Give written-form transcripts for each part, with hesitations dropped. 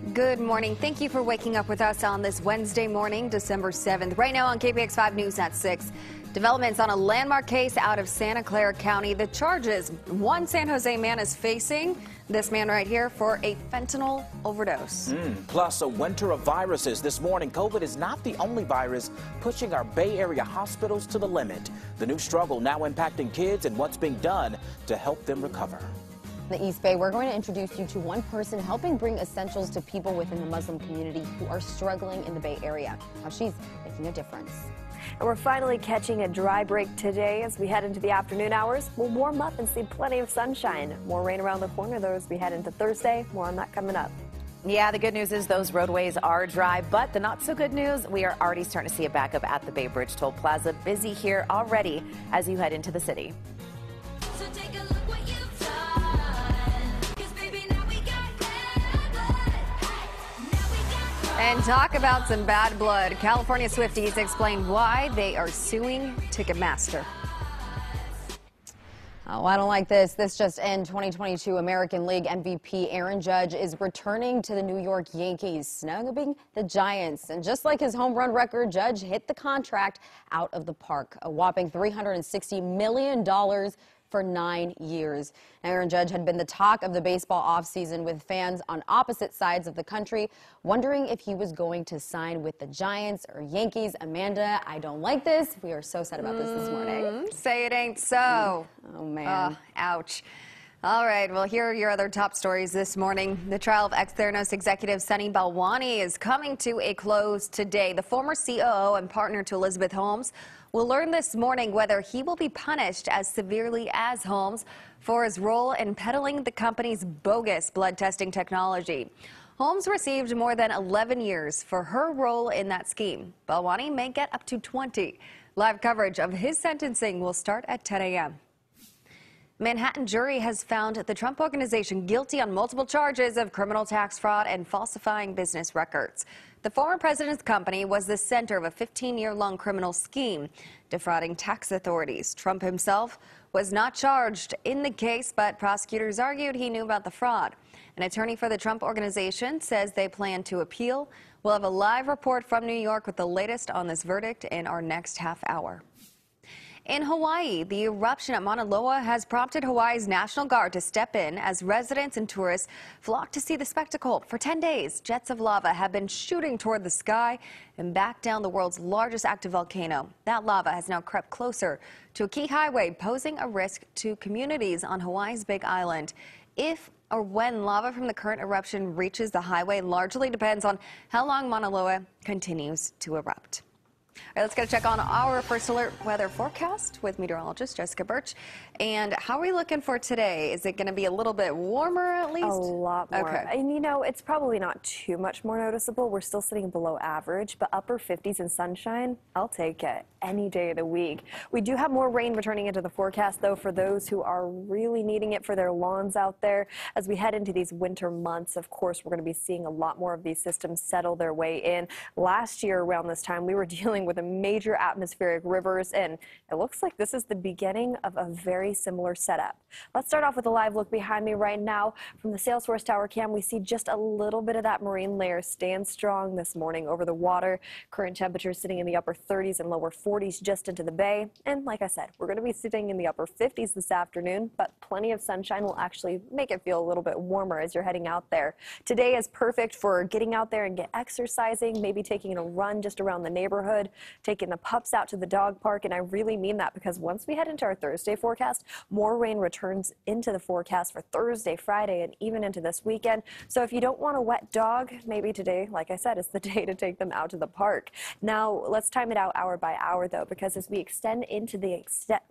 Good morning. Thank you for waking up with us on this Wednesday morning, December 7th. Right now on KPX 5 News at 6. Developments on a landmark case out of Santa Clara County. The charges one San Jose man is facing, this man right here, for a fentanyl overdose. Plus, a winter of viruses. This morning, COVID is not the only virus pushing our Bay Area hospitals to the limit. The new struggle now impacting kids and what's being done to help them recover. In the East Bay, we're going to introduce you to one person helping bring essentials to people within the Muslim community who are struggling in the Bay Area. How she's making a difference. And we're finally catching a dry break today as we head into the afternoon hours. We'll warm up and see plenty of sunshine. More rain around the corner, though, as we head into Thursday. More on that coming up. Yeah, the good news is those roadways are dry, but the not so good news, we are already starting to see a backup at the Bay Bridge Toll Plaza. Busy here already as you head into the city. So take a look what you've done, 'cause baby, now we got bad blood. Now we got And talk about some bad blood. California Swifties explain why they are suing Ticketmaster. Oh, I don't like this. This just in. 2022 American League MVP Aaron Judge is returning to the New York Yankees, snuggling the Giants. And just like his home run record, Judge hit the contract out of the park, a whopping $360 million for 9 years. Aaron Judge had been the talk of the baseball offseason, with fans on opposite sides of the country wondering if he was going to sign with the Giants or Yankees. Amanda, I don't like this. We are so sad about this morning. Say it ain't so. Oh, man. Ouch. All right, well, here are your other top stories this morning. The trial of ex-Theranos executive Sunny Balwani is coming to a close today. The former COO and partner to Elizabeth Holmes will learn this morning whether he will be punished as severely as Holmes for his role in peddling the company's bogus blood testing technology. Holmes received more than 11 years for her role in that scheme. Balwani may get up to 20. Live coverage of his sentencing will start at 10 a.m. Manhattan jury has found the Trump Organization guilty on multiple charges of criminal tax fraud and falsifying business records. The former president's company was the center of a 15-year-long criminal scheme, defrauding tax authorities. Trump himself was not charged in the case, but prosecutors argued he knew about the fraud. An attorney for the Trump Organization says they plan to appeal. We'll have a live report from New York with the latest on this verdict in our next half hour. In Hawaii, the eruption at Mauna Loa has prompted Hawaii's National Guard to step in as residents and tourists flock to see the spectacle. For 10 days, jets of lava have been shooting toward the sky and back down the world's largest active volcano. That lava has now crept closer to a key highway, posing a risk to communities on Hawaii's Big Island. If or when lava from the current eruption reaches the highway largely depends on how long Mauna Loa continues to erupt. All right, let's go check on our first alert weather forecast with meteorologist Jessica Birch. And how are we looking for today? Is it going to be a little bit warmer at least? A lot more. Okay. And you know, it's probably not too much more noticeable. We're still sitting below average, but upper 50s and sunshine, I'll take it any day of the week. We do have more rain returning into the forecast, though, for those who are really needing it for their lawns out there. As we head into these winter months, of course, we're going to be seeing a lot more of these systems settle their way in. Last year around this time, we were dealing with a major atmospheric rivers, and it looks like this is the beginning of a very similar setup. Let's start off with a live look behind me right now. From the Salesforce Tower cam, we see just a little bit of that marine layer stand strong this morning over the water. Current temperatures sitting in the upper 30s and lower 40s just into the bay. And like I said, we're going to be sitting in the upper 50s this afternoon, but plenty of sunshine will actually make it feel a little bit warmer as you're heading out there. Today is perfect for getting out there and get exercising, maybe taking a run just around the neighborhood, taking the pups out to the dog park. And I really mean that, because once we head into our Thursday forecast, more rain returns into the forecast for Thursday, Friday, and even into this weekend. So if you don't want a wet dog, maybe today, like I said, is the day to take them out to the park. Now, let's time it out hour by hour, though, because as we extend into the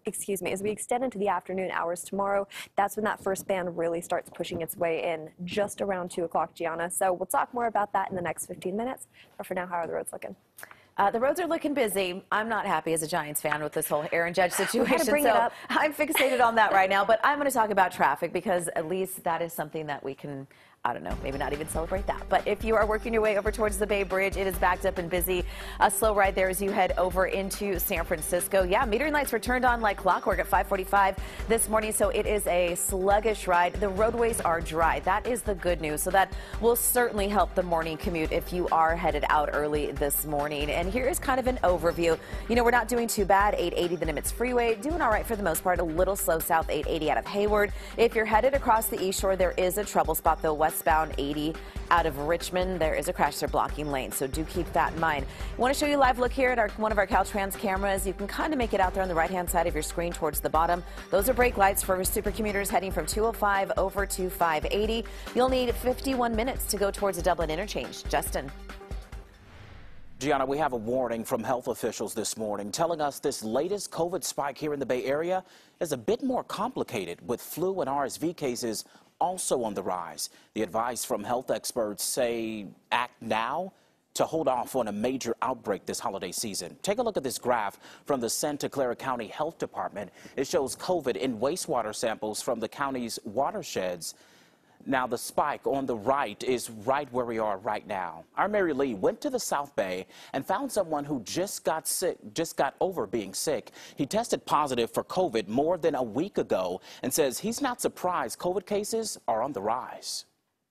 afternoon hours tomorrow, that's when that first band really starts pushing its way in, just around 2 o'clock, Gianna. So we'll talk more about that in the next 15 minutes. But for now, how are the roads looking? The roads are looking busy. I'm not happy as a Giants fan with this whole Aaron Judge situation, bring it so up. I'm fixated on that right now. But I'm going to talk about traffic, because at least that is something that we can I don't know, maybe not even celebrate that. But if you are working your way over towards the Bay Bridge, it is backed up and busy. A slow ride there as you head over into San Francisco. Yeah, metering lights were turned on like clockwork at 5:45 this morning, so it is a sluggish ride. The roadways are dry. That is the good news. So that will certainly help the morning commute if you are headed out early this morning. And here is kind of an overview. You know, we're not doing too bad. 880 the Nimitz Freeway, doing all right for the most part. A little slow south 880 out of Hayward. If you're headed across the East Shore, there is a trouble spot though. Westbound 80 out of Richmond, there is a crash there blocking lanes, so do keep that in mind. I want to show you a live look here at one of our Caltrans cameras. You can kind of make it out there on the right-hand side of your screen towards the bottom. Those are brake lights for super commuters heading from 205 over to 580. You'll need 51 minutes to go towards the Dublin interchange. Justin. Gianna, we have a warning from health officials this morning telling us this latest COVID spike here in the Bay Area is a bit more complicated, with flu and RSV cases also on the rise. The advice from health experts say act now to hold off on a major outbreak this holiday season. Take a look at this graph from the Santa Clara County Health Department. It shows COVID in wastewater samples from the county's watersheds. Now, the spike on the right is right where we are right now. Our Mary Lee went to the South Bay and found someone who just got over being sick. He tested positive for COVID more than a week ago and says he's not surprised COVID cases are on the rise.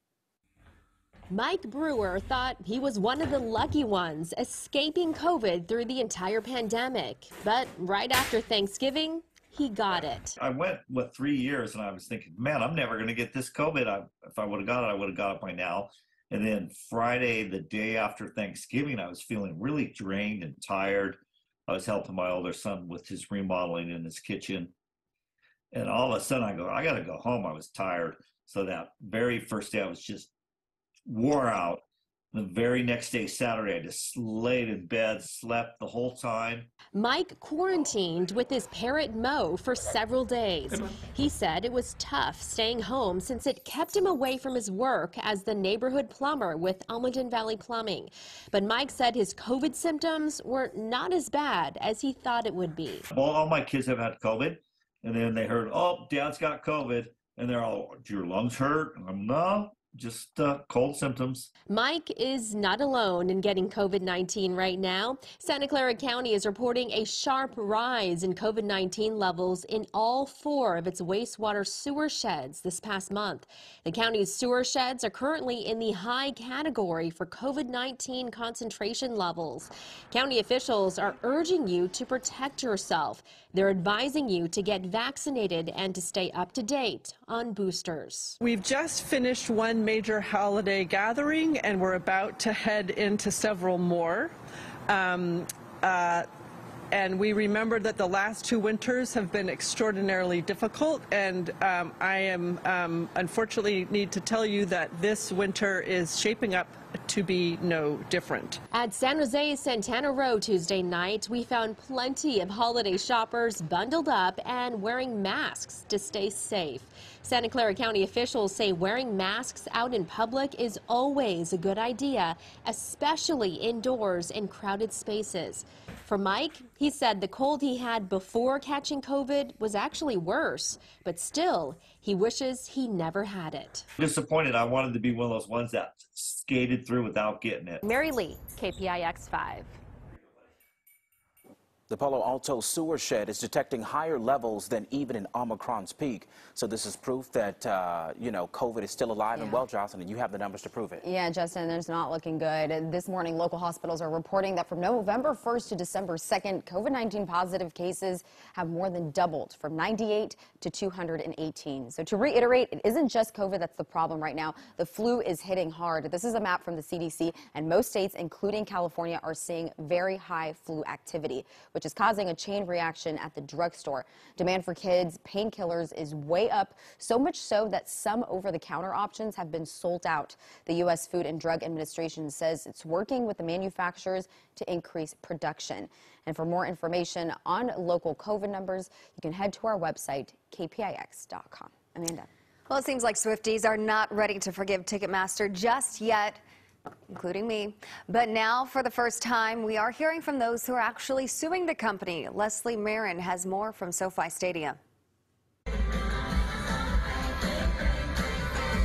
Mike Brewer thought he was one of the lucky ones escaping COVID through the entire pandemic. But right after Thanksgiving, he got it. I went, 3 years, and I was thinking, man, I'm never going to get this COVID. If I would have got it, I would have got it by now. And then Friday, the day after Thanksgiving, I was feeling really drained and tired. I was helping my older son with his remodeling in his kitchen. And all of a sudden, I go, I got to go home. I was tired. So that very first day, I was just wore out. The very next day, Saturday, I just laid in bed, slept the whole time. Mike quarantined with his parrot Mo for several days. He said it was tough staying home since it kept him away from his work as the neighborhood plumber with Almaden Valley Plumbing. But Mike said his COVID symptoms were not as bad as he thought it would be. All my kids have had COVID, and then they heard, oh, Dad's got COVID, and they're all, do your lungs hurt? And I'm, no. Just cold symptoms. Mike is not alone in getting COVID-19 right now. Santa Clara County is reporting a sharp rise in COVID-19 levels in all 4 of its wastewater sewer sheds this past month. The county's sewer sheds are currently in the high category for COVID-19 concentration levels. County officials are urging you to protect yourself. They're advising you to get vaccinated and to stay up to date on boosters. We've just finished one major holiday gathering, and we're about to head into several more. And we remember that the last 2 winters have been extraordinarily difficult, and I am unfortunately need to tell you that this winter is shaping up to be no different. At San Jose's Santana Row Tuesday night, we found plenty of holiday shoppers bundled up and wearing masks to stay safe. Santa Clara County officials say wearing masks out in public is always a good idea, especially indoors in crowded spaces. For Mike, he said the cold he had before catching COVID was actually worse, but still, he wishes he never had it. Disappointed. I wanted to be one of those ones that skated through without getting it. Mary Lee, KPIX 5. The Palo Alto sewer shed is detecting higher levels than even in Omicron's peak. So this is proof that, COVID is still alive and well, Jocelyn, and you have the numbers to prove it. Yeah, Justin, it's not looking good. This morning, local hospitals are reporting that from November 1st to December 2nd, COVID-19 positive cases have more than doubled from 98 to 218. So to reiterate, it isn't just COVID that's the problem right now. The flu is hitting hard. This is a map from the CDC, and most states, including California, are seeing very high flu activity, which is causing a chain reaction at the drugstore. Demand for kids' painkillers is way up, so much so that some over-the-counter options have been sold out. The U.S. Food and Drug Administration says it's working with the manufacturers to increase production. And for more information on local COVID numbers, you can head to our website, kpix.com. Amanda. Well, it seems like Swifties are not ready to forgive Ticketmaster just yet, including me. But now, for the first time, we are hearing from those who are actually suing the company. Leslie Marin has more from SoFi Stadium.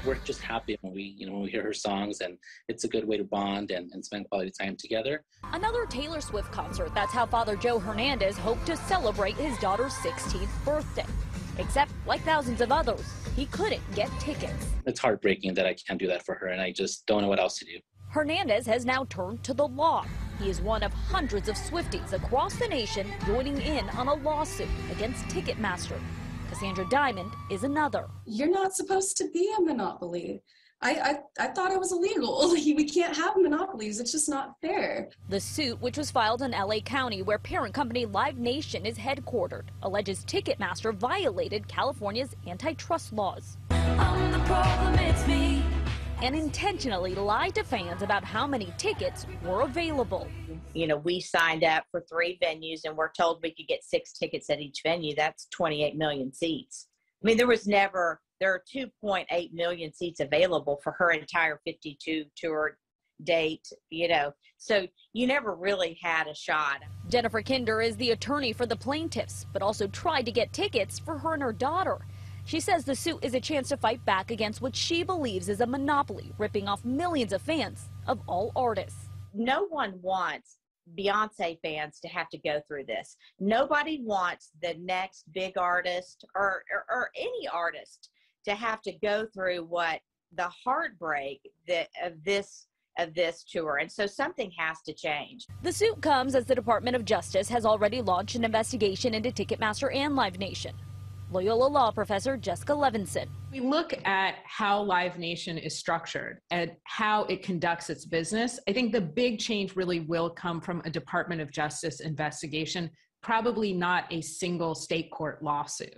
we're just happy when we hear her songs, and it's a good way to bond and spend quality time together. Another Taylor Swift concert. That's how Father Joe Hernandez hoped to celebrate his daughter's 16th birthday. Except, like thousands of others, he couldn't get tickets. It's heartbreaking that I can't do that for her, and I just don't know what else to do. Hernandez has now turned to the law. He is one of hundreds of Swifties across the nation joining in on a lawsuit against Ticketmaster. Cassandra Diamond is another. You're not supposed to be a monopoly. I thought it was illegal. We can't have monopolies. It's just not fair. The suit, which was filed in LA County, where parent company Live Nation is headquartered, alleges Ticketmaster violated California's antitrust laws. I'm the problem, it's me. And intentionally lied to fans about how many tickets were available. You know, we signed up for 3 venues and we're told we could get 6 tickets at each venue. That's 28 million seats. I mean, there are 2.8 million seats available for her entire 52 tour date, so you never really had a shot. Jennifer Kinder is the attorney for the plaintiffs, but also tried to get tickets for her and her daughter. She says the suit is a chance to fight back against what she believes is a monopoly, ripping off millions of fans of all artists. No one wants Beyonce fans to have to go through this. Nobody wants the next big artist or any artist to have to go through what the heartbreak of this tour. And so something has to change. The suit comes as the Department of Justice has already launched an investigation into Ticketmaster and Live Nation. Loyola Law professor Jessica Levinson. We look at how Live Nation is structured and how it conducts its business. I think the big change really will come from a Department of Justice investigation, probably not a single state court lawsuit.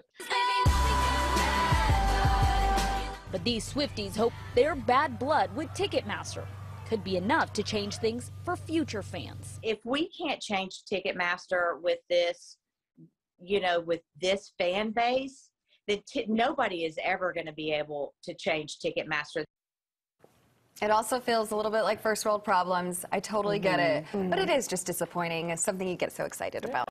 But these Swifties hope their bad blood with Ticketmaster could be enough to change things for future fans. If we can't change Ticketmaster with this, with this fan base, then nobody is ever going to be able to change Ticketmaster. It also feels a little bit like first world problems. I totally get it. But it is just disappointing. It's something you get so excited about.